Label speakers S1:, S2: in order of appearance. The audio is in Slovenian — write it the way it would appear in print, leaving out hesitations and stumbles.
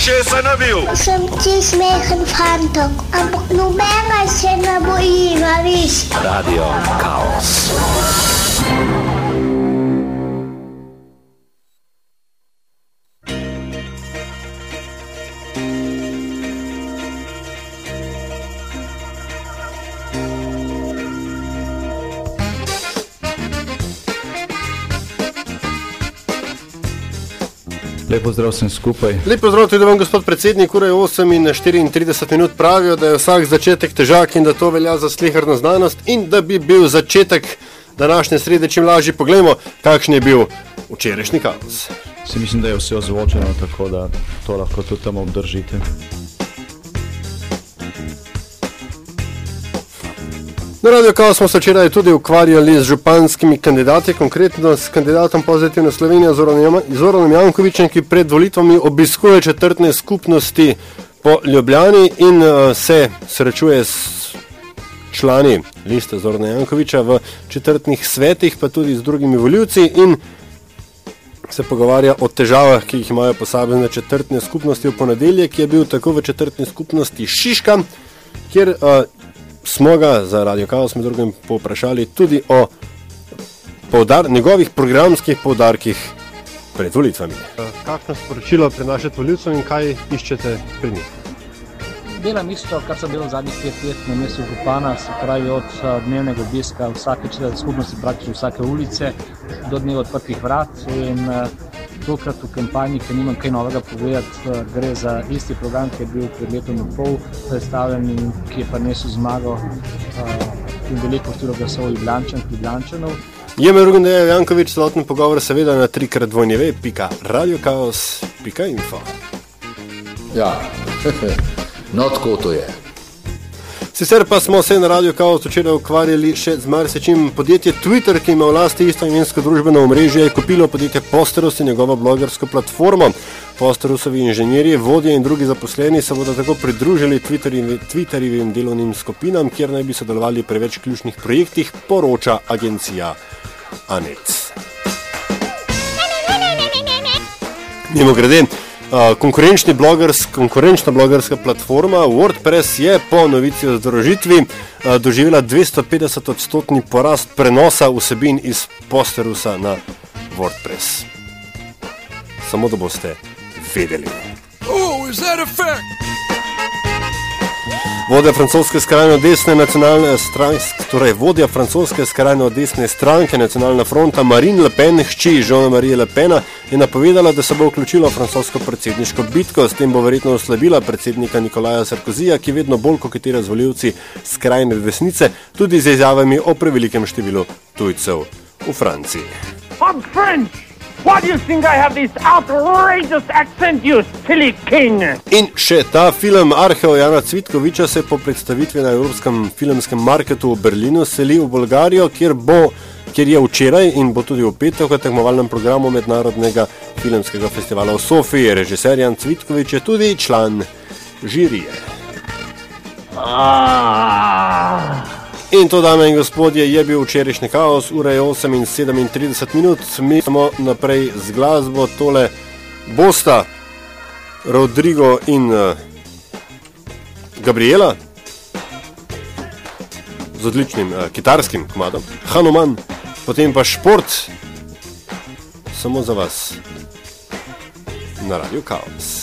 S1: Ušesa nabil.
S2: Sem ti smehen fantok, ampak nobenega se ne boji, viš.
S1: Radio Chaos.
S3: Lepo zdrav sem skupaj.
S4: Lepo zdrav tudi vam, gospod predsednik. Ura je 8:34 pravijo, da je vsak začetek težak in da to velja za sleherno znanost in da bi bil začetek današnje srede čim lažji. Poglejmo, kakšen je bil včerajšnji kaos.
S3: Si mislim, da je vse ozvočeno, tako da to lahko tudi tam obdržite.
S4: Na Radio Chaos smo se včeraj tudi ukvarjali z županskimi kandidati, konkretno s kandidatom Pozitivne Slovenije Zoranom Jankovićem, ki pred volitvami obiskuje četrtne skupnosti po Ljubljani in se srečuje s člani liste Zorana Jankovića v četrtnih svetih, pa tudi z drugimi volivci in se pogovarja o težavah, ki jih imajo posamezne četrtne skupnosti. V ponedeljek je bil tako v četrtni skupnosti Šiška, kjer smo ga za Radio Chaos med drugim povprašali tudi o njegovih programskih poudarkih pred volitvami. Kakšno sporočilo prenašate volivcem in kaj iščete pri njih?
S5: Delam isto, kar sem delal zadnjih 5 let na mestu župana, se pravi od dnevnega obiska vsake četrte skupnosti, praktično vsake ulice, do dneva odprtih vrat in tokrat v kampanji, ker nimam kaj novega povedati, gre za isti program, ki je bil pred letom in pol predstavljen in ki je prinesel zmago in veliko število glasov Ljubljančanov.
S4: Je med drugim dejal Janković, celoten pogovor seveda na 3x2.v.radiochaos.info.
S6: Ja, no tako to je.
S4: Sicer pa smo se na Radio Chaos včeraj ukvarjali še z marsičim. Podjetje Twitter, ki ima v lasti istoimensko družbeno omrežje, je kupilo podjetje Posterus in njegovo blogersko platformo. Posterusovi inženirji, vodje in drugi zaposleni se bodo tako pridružili Twitterjevim delovnim skupinam, kjer naj bi sodelovali pri več ključnih projektih, poroča agencija Anec. Mimogrede, konkurenčna blogerska platforma WordPress je po novici o združitvi doživela 250% porast prenosa vsebin iz Posterusa na WordPress. Samo da boste vedeli.
S1: Oh, is that a fact?
S4: Vodja francoske skrajno desne stranke Nacionalna fronta Marine Le Pen, hči Jean-Marie Le Pena, je napovedala, da se bo vključila v francosko predsedniško bitko. S tem bo verjetno oslabila predsednika Nikolaja Sarkozija, ki vedno bolj koketira z volivci skrajne desnice, tudi z izjavami o prevelikem številu tujcev v Franciji.
S7: I'm French! Why do you think I have this outrageous accent, you silly king?
S4: In še ta film Arheo Jana Cvitkoviča se po predstavitvi na Evropskem filmskem marketu v Berlinu seli v Bolgarijo, kjer je včeraj in bo tudi v petek v tekmovalnem programu Mednarodnega filmskega festivala v Sofiji. Režiser Jan Cvitkovič je tudi član žirije. In to, dame in gospodje, je bil včerajšnji kaos. Ura je 8:37. Mi smo naprej z glasbo. Tole bosta Rodrigo in Gabriela z odličnim kitarskim komadom Hanuman, potem pa šport samo za vas na Radio Chaos.